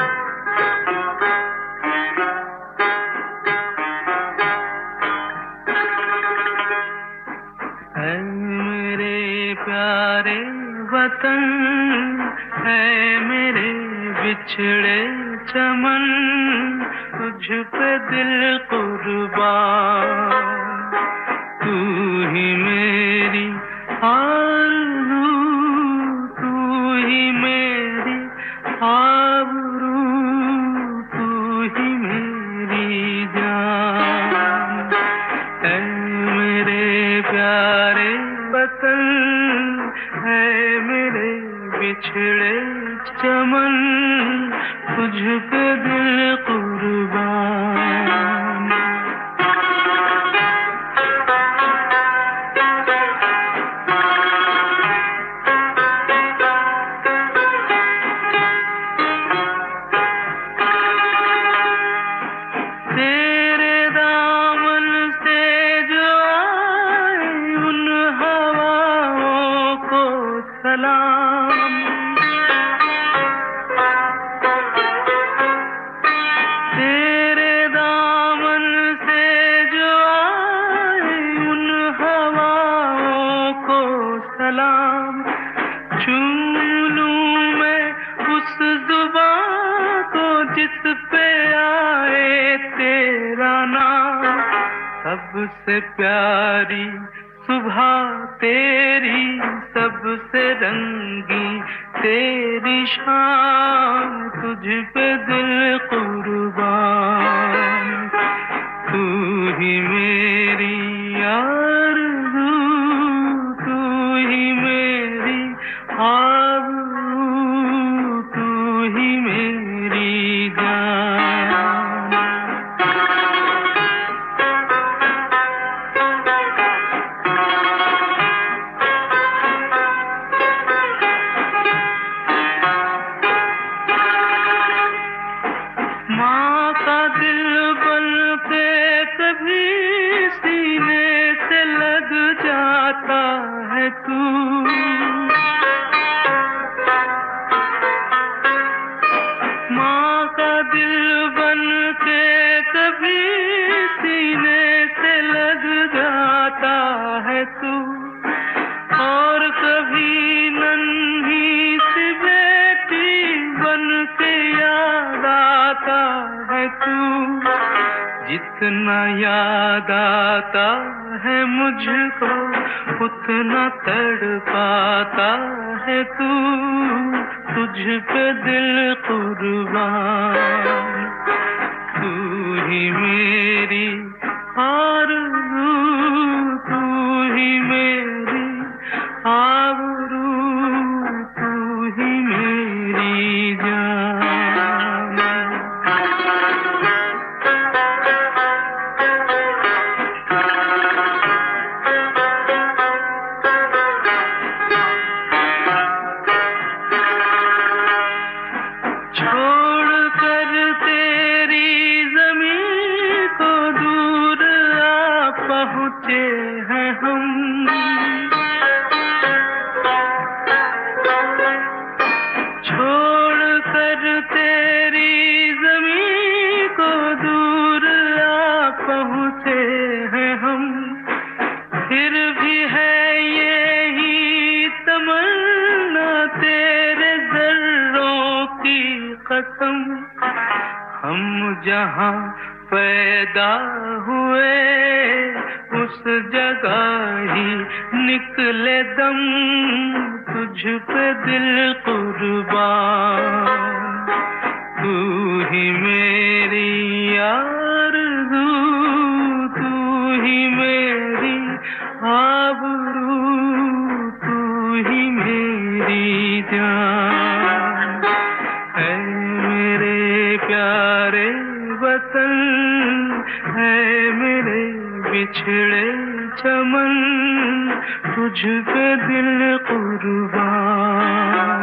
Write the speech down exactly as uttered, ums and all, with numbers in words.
है मेरे प्यारे वतन, है मेरे बिछड़े चमन, तुझ पे दिल कुर्बान। तू ही मेरी आरज़ू, तू ही मेरी आबरू, तू ही मेरी जान। है मेरे प्यारे वतन, है मेरे बिछड़े चमन, तुझ पे दिल कुर्बान। तेरे दामन से जो आए उन हवाओं को सलाम। तेरे दामन से जो आए उन हवाओं को सलाम। चूम लूं मैं उस जुबां को जिस पे आए तेरा नाम। सबसे प्यारी सुबह तेरी, सबसे रंगी तेरी शाम, तुझ पे दिल कुर्बान। तू ही मेरी आरज़ू, तू ही मेरी आबरू, तू ही मेरी जान। माँ का दिल बन के कभी सीने से लग जाता है तू। माँ का दिल बन के कभी सीने से लग जाता है तू। और कभी नन्ही सी बेटी बन के याद आता है तू। जितना याद आता है मुझको उतना तड़पाता है तू। तुझ पे दिल कुर्बान। तू ही मेरी आरज़ू, तू ही मेरी आबरू, तू ही मेरी जान। छोड़ कर तेरी ज़मीं को दूर आ पहुँचे हैं हम। छोड़ कर तेरी ज़मीं को दूर आ पहुँचे हैं हम। फिर भी है यही तमन्ना तेरे ज़र्रों की कसम। हम जहाँ पैदा हुए उस जगह ही निकले दम। तुझ पे दिल कुर्बान। तू ही मेरी आरज़ू, तू ही मेरी आबरू, तू ही मेरी जान। है मेरे प्यारे वतन, है मेरे बिछड़े चमन, तुझ पे दिल कुर्बान।